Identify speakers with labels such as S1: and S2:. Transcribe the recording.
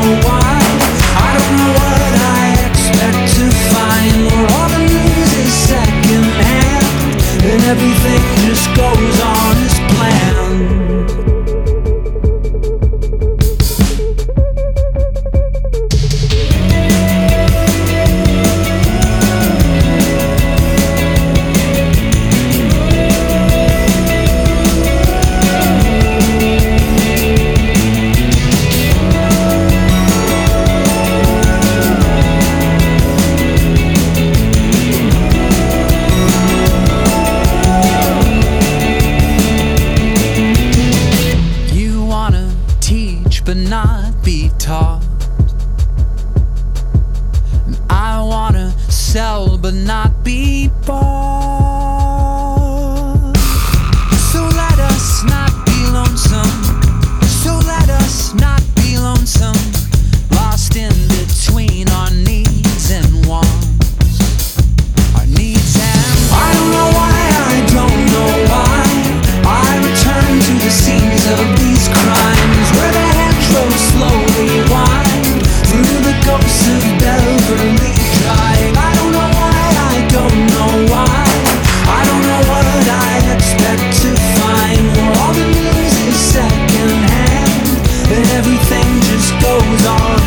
S1: know why. I don't know what I expect to find, where all the news is secondhand, and everything just goes on as planned. But not be taught. And I wanna sell but not be bought. So let us not be lonesome. So let us not be lonesome. Lost in between our needs and wants. Our needs and wants. I don't know why, I don't know why I return to the scenes of these crimes, where the slowly wind through the ghosts of Beverly Drive. I don't know why, I don't know why. I don't know what I expect to find, where all the news is secondhand, and everything just goes on